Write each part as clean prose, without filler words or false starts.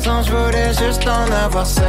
14 ans, je voulais juste en avoir 16.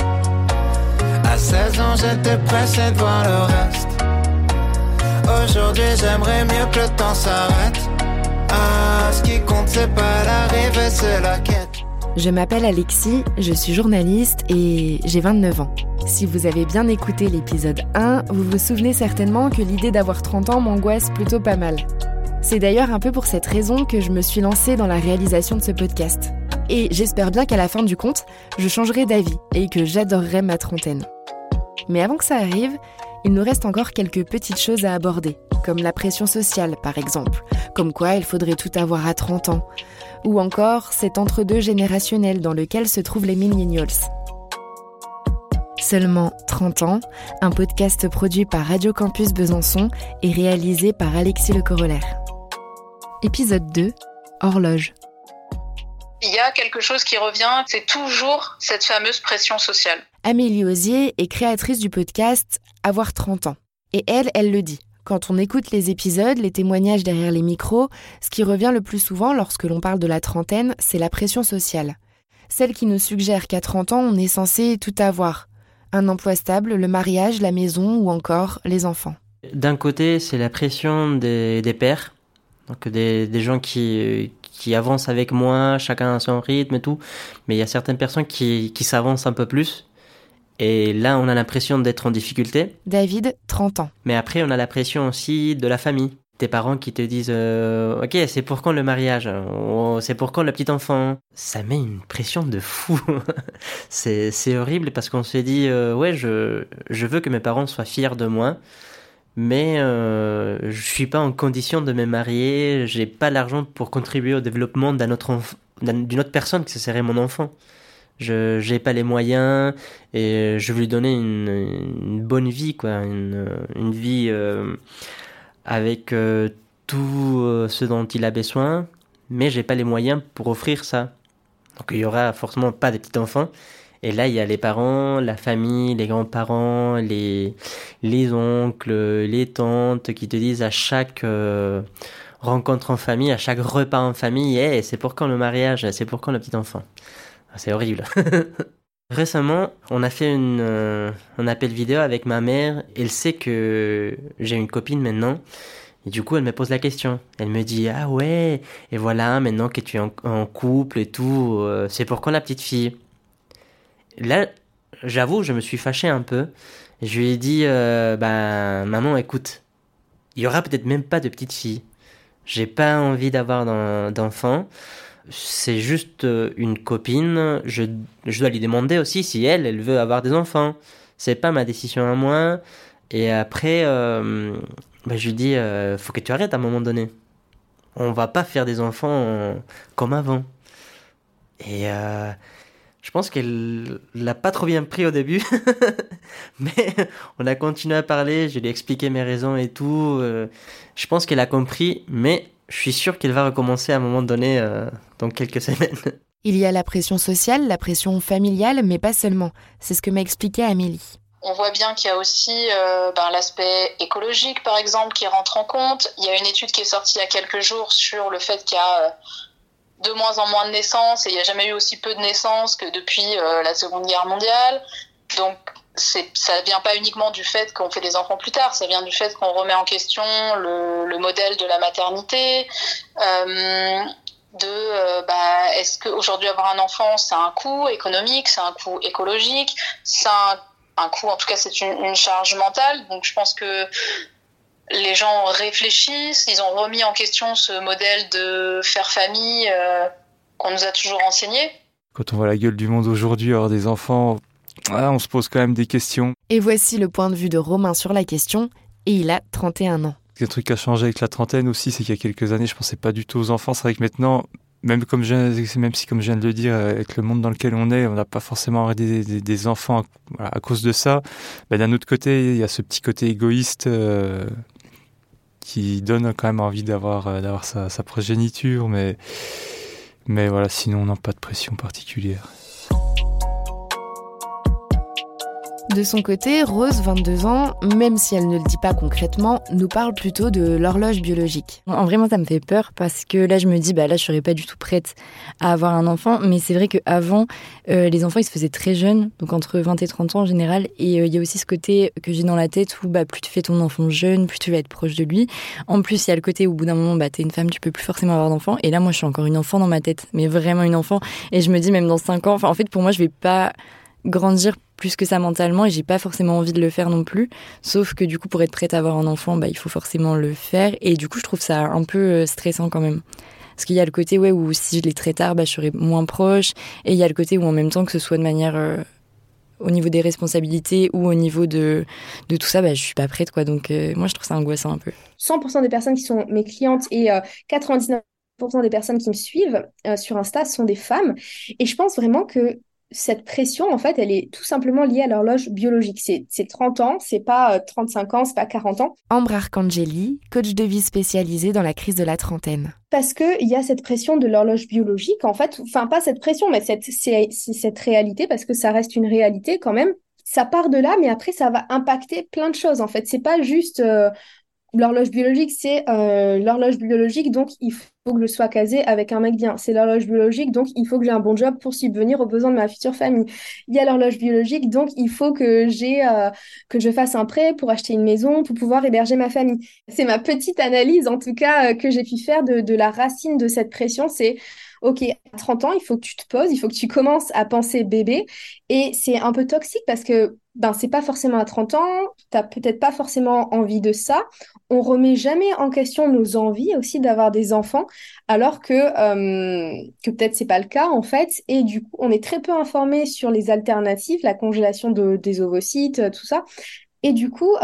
À 16 ans, j'étais pressé de voir le reste. Aujourd'hui, j'aimerais mieux que le temps s'arrête. Ah, ce qui compte, c'est pas l'arrivée, c'est la quête. Je m'appelle Alexis, je suis journaliste et j'ai 29 ans. Si vous avez bien écouté l'épisode 1, vous vous souvenez certainement que l'idée d'avoir 30 ans m'angoisse plutôt pas mal. C'est d'ailleurs un peu pour cette raison que je me suis lancée dans la réalisation de ce podcast. Et j'espère bien qu'à la fin du compte, je changerai d'avis et que j'adorerai ma trentaine. Mais avant que ça arrive, il nous reste encore quelques petites choses à aborder, comme la pression sociale par exemple, comme quoi il faudrait tout avoir à 30 ans, ou encore cet entre-deux générationnel dans lequel se trouvent les millennials. Seulement 30 ans, un podcast produit par Radio Campus Besançon et réalisé par Alexis Le Corollaire. Épisode 2, Horloge. Il y a quelque chose qui revient, c'est toujours cette fameuse pression sociale. Amélie Osier est créatrice du podcast Avoir 30 ans. Et elle le dit. Quand on écoute les épisodes, les témoignages derrière les micros, ce qui revient le plus souvent lorsque l'on parle de la trentaine, c'est la pression sociale. Celle qui nous suggère qu'à 30 ans, on est censé tout avoir. Un emploi stable, le mariage, la maison ou encore les enfants. D'un côté, c'est la pression des pairs, donc des gens qui avancent avec moi, chacun à son rythme et tout. Mais il y a certaines personnes qui s'avancent un peu plus. Et là, on a l'impression d'être en difficulté. David, 30 ans. Mais après, on a la pression aussi de la famille. Tes parents qui te disent ok, c'est pour quand le mariage ? C'est pour quand le petit enfant ? Ça met une pression de fou. c'est horrible parce qu'on se dit ouais, je veux que mes parents soient fiers de moi, mais je suis pas en condition de me marier, j'ai pas l'argent pour contribuer au développement d'une autre personne, que ce serait mon enfant. J'ai pas les moyens et je veux lui donner une bonne vie, quoi, une vie avec tout ce dont il a besoin, mais j'ai pas les moyens pour offrir ça. Donc il y aura forcément pas de petits enfants. Et là, il y a les parents, la famille, les grands-parents, les oncles, les tantes qui te disent à chaque rencontre en famille, à chaque repas en famille, hey, c'est pour quand le mariage, c'est pour quand le petit enfant. C'est horrible. Récemment, on a fait un appel vidéo avec ma mère. Elle sait que j'ai une copine maintenant. Et du coup, elle me pose la question. Elle me dit « Ah ouais, et voilà, maintenant que tu es en couple et tout, c'est pour quand la petite fille ?» Là, j'avoue, je me suis fâché un peu. Je lui ai dit maman, écoute, il y aura peut-être même pas de petite fille. J'ai pas envie d'avoir d'enfant. C'est juste une copine. Je dois lui demander aussi si elle veut avoir des enfants. C'est pas ma décision à moi. Et après, je lui dis, faut que tu arrêtes à un moment donné. On va pas faire des enfants comme avant. Et je pense qu'elle l'a pas trop bien pris au début. Mais on a continué à parler. Je lui ai expliqué mes raisons et tout. Je pense qu'elle a compris, mais je suis sûr qu'elle va recommencer à un moment donné dans quelques semaines. Il y a la pression sociale, la pression familiale, mais pas seulement. C'est ce que m'a expliqué Amélie. On voit bien qu'il y a aussi l'aspect écologique, par exemple, qui rentre en compte. Il y a une étude qui est sortie il y a quelques jours sur le fait qu'il y a de moins en moins de naissances, et il n'y a jamais eu aussi peu de naissances que depuis la Seconde Guerre mondiale. Donc, ça vient pas uniquement du fait qu'on fait des enfants plus tard, ça vient du fait qu'on remet en question le modèle de la maternité, est-ce qu'aujourd'hui avoir un enfant, c'est un coût économique, c'est un coût écologique, c'est un coût, en tout cas c'est une charge mentale. Donc je pense que les gens réfléchissent, ils ont remis en question ce modèle de faire famille qu'on nous a toujours enseigné. Quand on voit la gueule du monde aujourd'hui, avoir des enfants, on se pose quand même des questions. Et voici le point de vue de Romain sur la question, et il a 31 ans. Le truc qui a changé avec la trentaine aussi, c'est qu'il y a quelques années, je pensais pas du tout aux enfants. C'est vrai que maintenant, même si, comme je viens de le dire, avec le monde dans lequel on est, on n'a pas forcément des enfants à cause de ça. D'un autre côté, il y a ce petit côté égoïste qui donne quand même envie d'avoir sa progéniture, mais voilà, sinon on n'a pas de pression particulière. De son côté, Rose, 22 ans, même si elle ne le dit pas concrètement, nous parle plutôt de l'horloge biologique. En vrai, moi, ça me fait peur parce que là, je me dis, là, je serais pas du tout prête à avoir un enfant. Mais c'est vrai qu'avant, les enfants, ils se faisaient très jeunes, donc entre 20 et 30 ans en général. Et il y a aussi ce côté que j'ai dans la tête où plus tu fais ton enfant jeune, plus tu vas être proche de lui. En plus, il y a le côté où au bout d'un moment, t'es une femme, tu peux plus forcément avoir d'enfant. Et là, moi, je suis encore une enfant dans ma tête, mais vraiment une enfant. Et je me dis, même dans 5 ans, en fait, pour moi, je vais pas grandir plus que ça mentalement et j'ai pas forcément envie de le faire non plus, sauf que du coup pour être prête à avoir un enfant il faut forcément le faire et du coup je trouve ça un peu stressant quand même parce qu'il y a le côté où si je l'ai très tard je serai moins proche et il y a le côté où en même temps que ce soit de manière au niveau des responsabilités ou au niveau de tout ça je suis pas prête quoi donc moi je trouve ça angoissant un peu. 100% des personnes qui sont mes clientes et 99% des personnes qui me suivent sur Insta sont des femmes et je pense vraiment que cette pression, en fait, elle est tout simplement liée à l'horloge biologique. C'est 30 ans, c'est pas 35 ans, c'est pas 40 ans. Ambre Arcangeli, coach de vie spécialisée dans la crise de la trentaine. Parce qu'il y a cette pression de l'horloge biologique, en fait, enfin pas cette pression, mais c'est cette réalité, parce que ça reste une réalité quand même. Ça part de là, mais après, ça va impacter plein de choses, en fait. C'est pas juste... L'horloge biologique, c'est l'horloge biologique, donc il faut que je sois casée avec un mec bien. C'est l'horloge biologique, donc il faut que j'ai un bon job pour subvenir aux besoins de ma future famille. Il y a l'horloge biologique, donc il faut que que je fasse un prêt pour acheter une maison, pour pouvoir héberger ma famille. C'est ma petite analyse, en tout cas, que j'ai pu faire de la racine de cette pression. C'est, OK, à 30 ans, il faut que tu te poses, il faut que tu commences à penser bébé. Et c'est un peu toxique parce que c'est pas forcément à 30 ans, t'as peut-être pas forcément envie de ça. On remet jamais en question nos envies aussi d'avoir des enfants, alors que peut-être c'est pas le cas en fait. Et du coup, on est très peu informé sur les alternatives, la congélation des ovocytes, tout ça. Et du coup,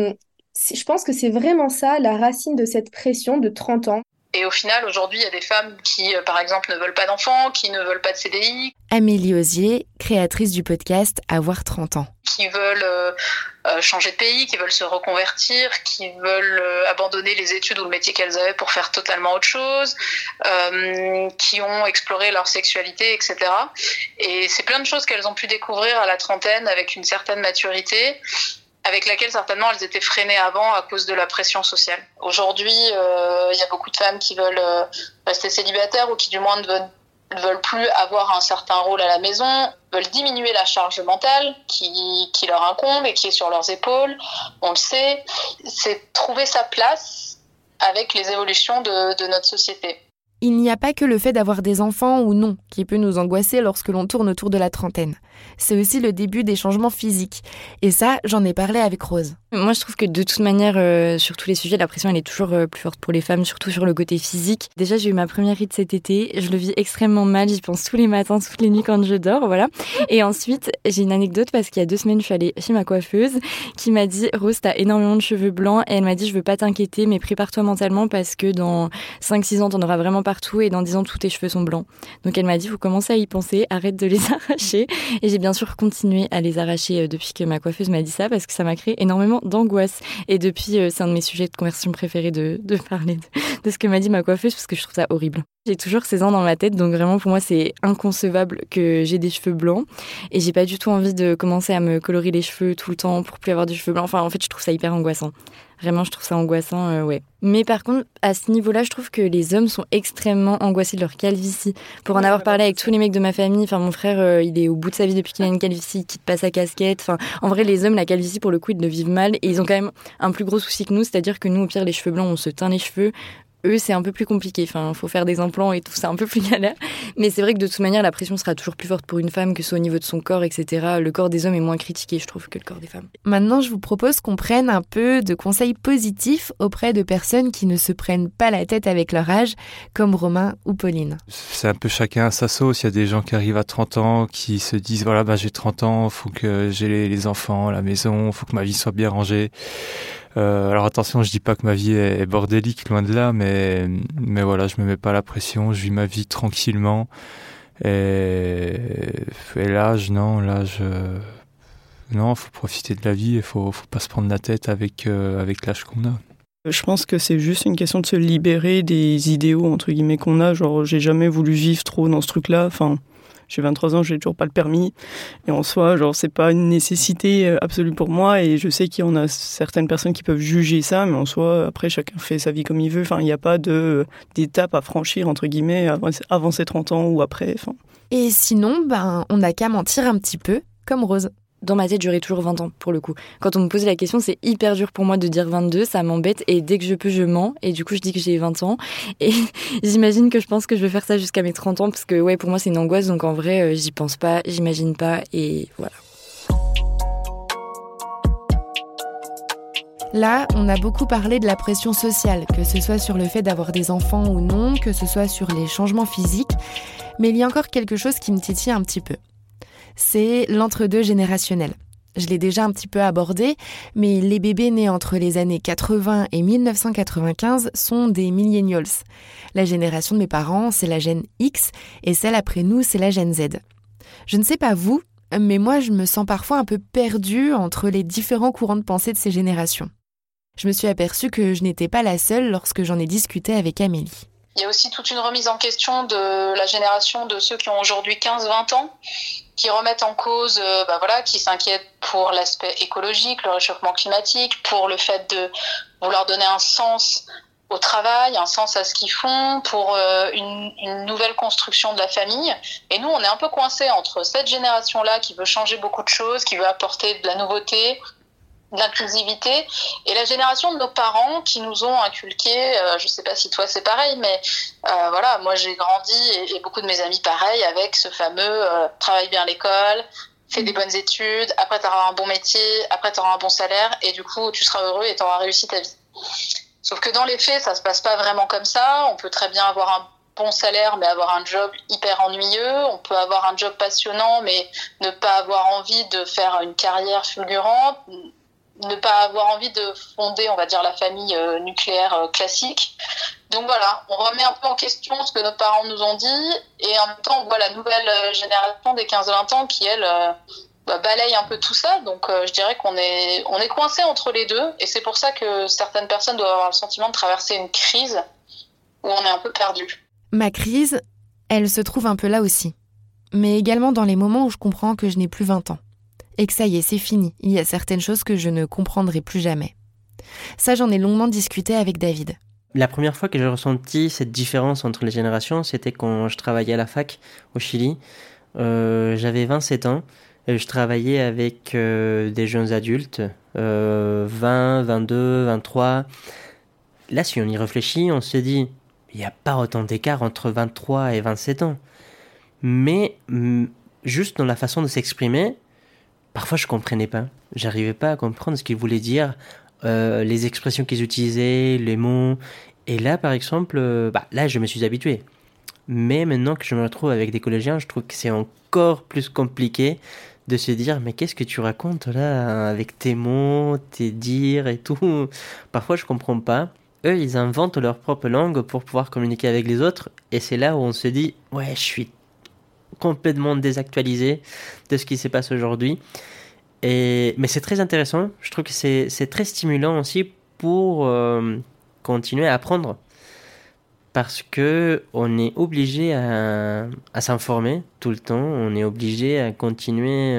je pense que c'est vraiment ça, la racine de cette pression de 30 ans. Et au final, aujourd'hui, il y a des femmes qui, par exemple, ne veulent pas d'enfants, qui ne veulent pas de CDI. Amélie Osier, créatrice du podcast Avoir 30 ans. Qui veulent changer de pays, qui veulent se reconvertir, qui veulent abandonner les études ou le métier qu'elles avaient pour faire totalement autre chose, qui ont exploré leur sexualité, etc. Et c'est plein de choses qu'elles ont pu découvrir à la trentaine avec une certaine maturité, avec laquelle certainement elles étaient freinées avant à cause de la pression sociale. Aujourd'hui, il y a beaucoup de femmes qui veulent rester célibataires ou qui du moins ne veulent plus avoir un certain rôle à la maison, veulent diminuer la charge mentale qui leur incombe et qui est sur leurs épaules. On le sait, c'est trouver sa place avec les évolutions de notre société. Il n'y a pas que le fait d'avoir des enfants ou non qui peut nous angoisser lorsque l'on tourne autour de la trentaine. C'est aussi le début des changements physiques. Et ça, j'en ai parlé avec Rose. Moi, je trouve que de toute manière, sur tous les sujets, la pression, elle est toujours plus forte pour les femmes, surtout sur le côté physique. Déjà, j'ai eu ma première ride cet été. Je le vis extrêmement mal. J'y pense tous les matins, toutes les nuits quand je dors, voilà. Et ensuite, j'ai une anecdote parce qu'il y a 2 semaines, je suis allée chez ma coiffeuse qui m'a dit « Rose, t'as énormément de cheveux blancs. » Et elle m'a dit « Je veux pas t'inquiéter, mais prépare-toi mentalement parce que dans 5-6 ans, t'en auras vraiment partout et dans 10 ans, tous tes cheveux sont blancs. » Donc elle m'a dit « Faut commencer à y penser, arrête de les arracher. » Et j'ai bien sûr continué à les arracher depuis que ma coiffeuse m'a dit ça parce que ça m'a créé énormément d'angoisse. Et depuis, c'est un de mes sujets de conversation préférés de parler de ce que m'a dit ma coiffeuse parce que je trouve ça horrible. J'ai toujours 16 ans dans ma tête, donc vraiment pour moi c'est inconcevable que j'ai des cheveux blancs et j'ai pas du tout envie de commencer à me colorer les cheveux tout le temps pour plus avoir des cheveux blancs. Enfin en fait je trouve ça hyper angoissant. Vraiment je trouve ça angoissant, ouais. Mais par contre à ce niveau-là je trouve que les hommes sont extrêmement angoissés de leur calvitie. Pour en avoir parlé avec tous les mecs de ma famille, enfin mon frère il est au bout de sa vie depuis qu'il a une calvitie, il quitte pas sa casquette. Enfin en vrai les hommes la calvitie pour le coup ils le vivent mal et ils ont quand même un plus gros souci que nous, c'est-à-dire que nous au pire les cheveux blancs on se teint les cheveux. Eux, c'est un peu plus compliqué. Enfin, faut faire des implants et tout, c'est un peu plus galère. Mais c'est vrai que de toute manière, la pression sera toujours plus forte pour une femme, que ce soit au niveau de son corps, etc. Le corps des hommes est moins critiqué, je trouve, que le corps des femmes. Maintenant, je vous propose qu'on prenne un peu de conseils positifs auprès de personnes qui ne se prennent pas la tête avec leur âge, comme Romain ou Pauline. C'est un peu chacun à sa sauce. Il y a des gens qui arrivent à 30 ans, qui se disent, voilà, j'ai 30 ans, faut que j'ai les enfants, la maison, faut que ma vie soit bien rangée. Alors attention, je dis pas que ma vie est bordélique, loin de là, mais voilà, je me mets pas la pression, je vis ma vie tranquillement. Et l'âge, non, faut profiter de la vie et faut pas se prendre la tête avec l'âge qu'on a. Je pense que c'est juste une question de se libérer des idéaux, entre guillemets, qu'on a. Genre, j'ai jamais voulu vivre trop dans ce truc-là. Enfin, j'ai 23 ans, j'ai toujours pas le permis. Et en soi, genre, c'est pas une nécessité absolue pour moi. Et je sais qu'il y en a certaines personnes qui peuvent juger ça, mais en soi, après, chacun fait sa vie comme il veut. Enfin, il n'y a pas d'étape à franchir, entre guillemets, avant ses 30 ans ou après. Enfin. Et sinon, on n'a qu'à mentir un petit peu, comme Rose. Dans ma tête, j'aurais toujours 20 ans, pour le coup. Quand on me posait la question, c'est hyper dur pour moi de dire 22, ça m'embête. Et dès que je peux, je mens. Et du coup, je dis que j'ai 20 ans. Et j'imagine que je pense que je vais faire ça jusqu'à mes 30 ans. Parce que, ouais, pour moi, c'est une angoisse. Donc, en vrai, j'y pense pas, j'imagine pas. Et voilà. Là, on a beaucoup parlé de la pression sociale, que ce soit sur le fait d'avoir des enfants ou non, que ce soit sur les changements physiques. Mais il y a encore quelque chose qui me titille un petit peu. C'est l'entre-deux générationnel. Je l'ai déjà un petit peu abordé, mais les bébés nés entre les années 80 et 1995 sont des millennials. La génération de mes parents, c'est la gène X, et celle après nous, c'est la gène Z. Je ne sais pas vous, mais moi je me sens parfois un peu perdue entre les différents courants de pensée de ces générations. Je me suis aperçue que je n'étais pas la seule lorsque j'en ai discuté avec Amélie. Il y a aussi toute une remise en question de la génération de ceux qui ont aujourd'hui 15-20 ans, qui remettent en cause, qui s'inquiètent pour l'aspect écologique, le réchauffement climatique, pour le fait de vouloir donner un sens au travail, un sens à ce qu'ils font, pour une nouvelle construction de la famille. Et nous, on est un peu coincés entre cette génération-là qui veut changer beaucoup de choses, qui veut apporter de la nouveauté, de l'inclusivité, et la génération de nos parents qui nous ont inculqué, je sais pas si toi c'est pareil, mais moi j'ai grandi, et beaucoup de mes amis pareil, avec ce fameux travaille bien à l'école, fais des bonnes études, après tu auras un bon métier, après tu auras un bon salaire, et du coup tu seras heureux et tu auras réussi ta vie. Sauf que dans les faits, ça se passe pas vraiment comme ça. On peut très bien avoir un bon salaire, mais avoir un job hyper ennuyeux. On peut avoir un job passionnant, mais ne pas avoir envie de faire une carrière fulgurante, ne pas avoir envie de fonder, on va dire, la famille nucléaire classique. Donc voilà, on remet un peu en question ce que nos parents nous ont dit, et en même temps, on voit la nouvelle génération des 15-20 ans qui, elle, balaye un peu tout ça. Donc je dirais qu'on est coincé entre les deux, et c'est pour ça que certaines personnes doivent avoir le sentiment de traverser une crise où on est un peu perdu. Ma crise, elle se trouve un peu là aussi, mais également dans les moments où je comprends que je n'ai plus 20 ans. Et que ça y est, c'est fini. Il y a certaines choses que je ne comprendrai plus jamais. Ça, j'en ai longuement discuté avec David. La première fois que j'ai ressenti cette différence entre les générations, c'était quand je travaillais à la fac au Chili. J'avais 27 ans et je travaillais avec des jeunes adultes, 20, 22, 23. Là, si on y réfléchit, on se dit, il n'y a pas autant d'écart entre 23 et 27 ans. Mais juste dans la façon de s'exprimer, parfois, je comprenais pas. J'arrivais pas à comprendre ce qu'ils voulaient dire, les expressions qu'ils utilisaient, les mots. Et là, par exemple, là, je me suis habitué. Mais maintenant que je me retrouve avec des collégiens, je trouve que c'est encore plus compliqué de se dire, mais qu'est-ce que tu racontes là, avec tes mots, tes dires et tout. Parfois, je comprends pas. Eux, ils inventent leur propre langue pour pouvoir communiquer avec les autres. Et c'est là où on se dit, ouais, je suis complètement désactualisé de ce qui se passe aujourd'hui. Mais c'est très intéressant. Je trouve que c'est très stimulant aussi pour continuer à apprendre. Parce que on est obligé à s'informer tout le temps. On est obligé à continuer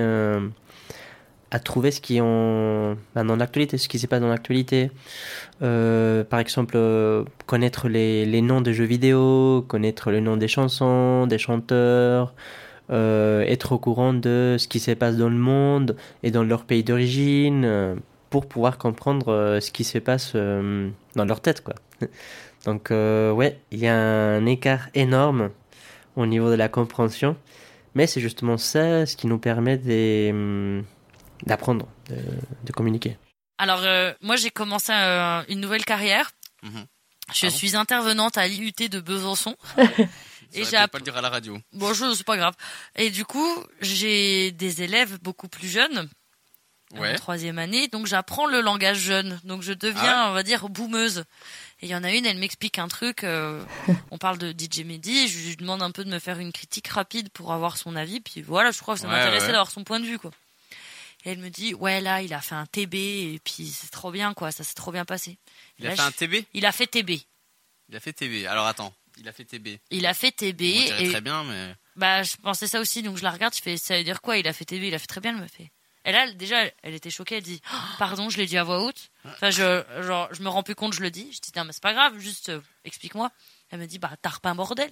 à trouver ce qui est dans l'actualité, ce qui se passe dans l'actualité. Par exemple, connaître les noms de jeux vidéo, connaître le nom des chansons, des chanteurs, être au courant de ce qui se passe dans le monde et dans leur pays d'origine, pour pouvoir comprendre ce qui se passe dans leur tête, quoi. Donc il y a un écart énorme au niveau de la compréhension, mais c'est justement ça ce qui nous permet d'apprendre, de communiquer. Alors moi j'ai commencé une nouvelle carrière. Je suis intervenante à l'IUT de Besançon. Et j'ai pas le dire à la radio. Bon, c'est pas grave. Et du coup, j'ai des élèves beaucoup plus jeunes. En troisième année, donc j'apprends le langage jeune. Donc je deviens, on va dire, boomeuse. Et il y en a une, elle m'explique un truc. On parle de DJ Mehdi. Je lui demande un peu de me faire une critique rapide pour avoir son avis. Puis voilà, je crois que ça m'intéressait d'avoir son point de vue, quoi. Et elle me dit, là, il a fait un TB et puis c'est trop bien, quoi. Ça s'est trop bien passé. Il a fait un TB ? Il a fait TB. Il a fait TB. Alors attends, il a fait TB. Il a fait TB. On dirait très bien, mais... Bah, je pensais ça aussi, donc je la regarde, je fais, ça veut dire quoi? Il a fait TV, il a fait très bien, elle me fait. Et là, déjà, elle était choquée, elle dit, oh, pardon, je l'ai dit à voix haute. Enfin, je me rends plus compte, je le dis. Je dis, non, mais c'est pas grave, juste, explique-moi. Elle me dit, bah, t'as repeint un bordel.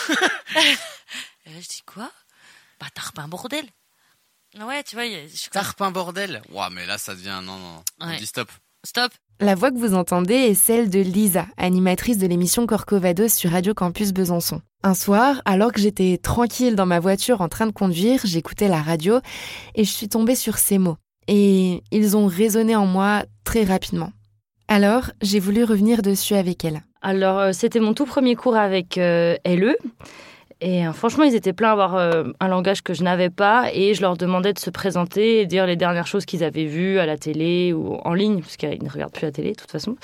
Et là, je dis, quoi? Bah, t'as repeint un bordel. Ouais, tu vois, t'as repeint un bordel? Ouah, mais là, ça devient, non. On dit stop. Stop. La voix que vous entendez est celle de Lisa, animatrice de l'émission Corcovados sur Radio Campus Besançon. Un soir, alors que j'étais tranquille dans ma voiture en train de conduire, j'écoutais la radio et je suis tombée sur ces mots. Et ils ont résonné en moi très rapidement. Alors, j'ai voulu revenir dessus avec elle. Alors, c'était mon tout premier cours avec LE. Et franchement, ils étaient pleins à avoir un langage que je n'avais pas. Et je leur demandais de se présenter et dire les dernières choses qu'ils avaient vues à la télé ou en ligne, parce qu'ils ne regardent plus la télé, de toute façon.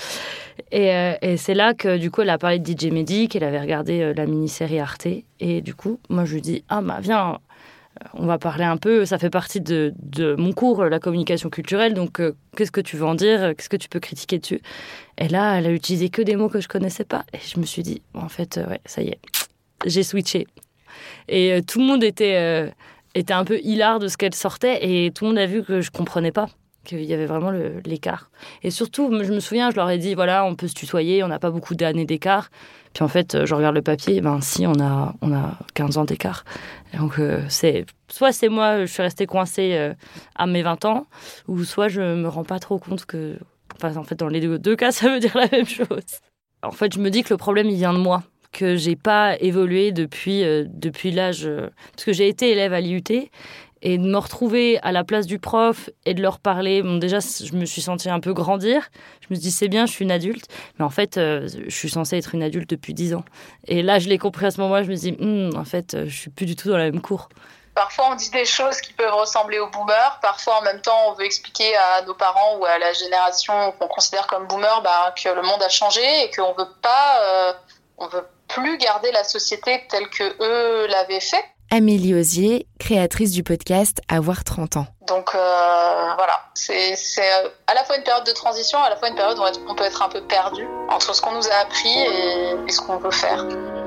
Et c'est là que, du coup, elle a parlé de DJ Mehdi, qu'elle avait regardé la mini-série Arte. Et du coup, moi, je lui dis, ah bah viens, on va parler un peu. Ça fait partie de mon cours, la communication culturelle. Donc, qu'est-ce que tu veux en dire? Qu'est-ce que tu peux critiquer dessus? Et là, elle a utilisé que des mots que je connaissais pas. Et je me suis dit, en fait, ouais, ça y est. J'ai switché. Et tout le monde était un peu hilar de ce qu'elle sortait et tout le monde a vu que je comprenais pas, qu'il y avait vraiment l'écart. Et surtout, je me souviens, je leur ai dit, voilà, on peut se tutoyer, on n'a pas beaucoup d'années d'écart. Puis en fait, je regarde le papier, ben si, on a 15 ans d'écart. Et donc, soit c'est moi, je suis restée coincée à mes 20 ans, ou soit je me rends pas trop compte que... Enfin, en fait, dans les deux cas, ça veut dire la même chose. En fait, je me dis que le problème, il vient de moi, que j'ai pas évolué depuis l'âge... Parce que j'ai été élève à l'IUT, et de me retrouver à la place du prof et de leur parler... Bon, déjà, je me suis sentie un peu grandir. Je me suis dit, c'est bien, je suis une adulte. Mais en fait, je suis censée être une adulte depuis 10 ans. Et là, je l'ai compris à ce moment-là. Je me suis dit, en fait, je suis plus du tout dans la même cour. Parfois, on dit des choses qui peuvent ressembler aux boomers. Parfois, en même temps, on veut expliquer à nos parents ou à la génération qu'on considère comme boomer que le monde a changé et qu'on veut pas... on veut plus garder la société telle que eux l'avaient fait. Amélie Osier, créatrice du podcast Avoir 30 ans. Donc voilà, c'est à la fois une période de transition, à la fois une période où on peut être un peu perdu entre ce qu'on nous a appris et ce qu'on veut faire.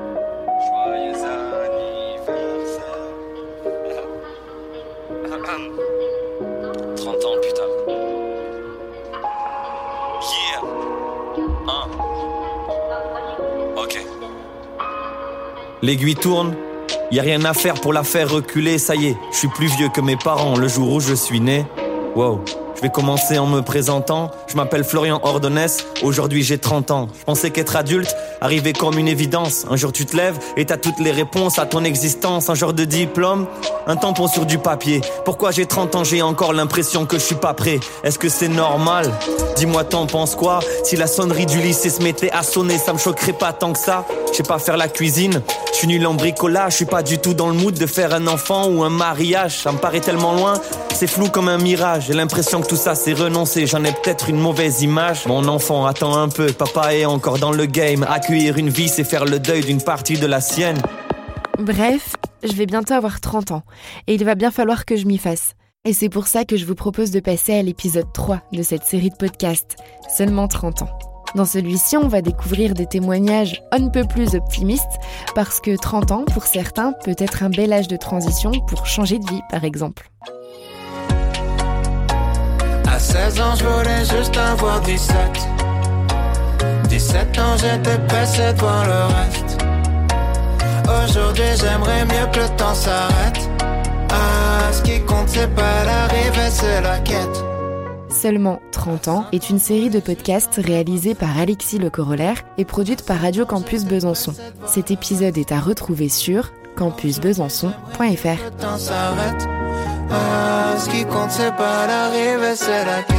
Joyeux anniversaire. 30 ans, putain. Yeah. Ok. L'aiguille tourne, y a rien à faire pour la faire reculer, ça y est, je suis plus vieux que mes parents le jour où je suis né. Wow, je vais commencer en me présentant, je m'appelle Florian Ordonès, aujourd'hui j'ai 30 ans. Je pensais qu'être adulte arrivait comme une évidence. Un jour tu te lèves et t'as toutes les réponses à ton existence. Un genre de diplôme, un tampon sur du papier. Pourquoi j'ai 30 ans, j'ai encore l'impression que je suis pas prêt? Est-ce que c'est normal? Dis-moi, t'en penses quoi? Si la sonnerie du lycée se mettait à sonner, ça me choquerait pas tant que ça. Je sais pas faire la cuisine, je suis nul en bricolage. Je suis pas du tout dans le mood de faire un enfant ou un mariage. Ça me paraît tellement loin, c'est flou comme un mirage. J'ai l'impression que tout ça c'est renoncé, j'en ai peut-être une mauvaise image. Mon enfant, attends un peu, papa est encore dans le game. Accueillir une vie, c'est faire le deuil d'une partie de la sienne. Bref, je vais bientôt avoir 30 ans et il va bien falloir que je m'y fasse. Et c'est pour ça que je vous propose de passer à l'épisode 3 de cette série de podcasts, Seulement 30 ans. Dans celui-ci, on va découvrir des témoignages on ne peut plus optimistes parce que 30 ans, pour certains, peut être un bel âge de transition pour changer de vie, par exemple. À 16 ans, je voulais juste avoir 17. 17 ans, j'étais pressé de voir le reste. Aujourd'hui, j'aimerais mieux que le temps s'arrête. Ah, ce qui compte, c'est pas l'arrivée, c'est la quête. Seulement 30 ans est une série de podcasts réalisés par Alexis Le Corollaire et produite par Radio Campus Besançon. Cet épisode est à retrouver sur campusbesançon.fr. Le temps s'arrête. Ah, ce qui compte, c'est pas l'arrivée, c'est la quête.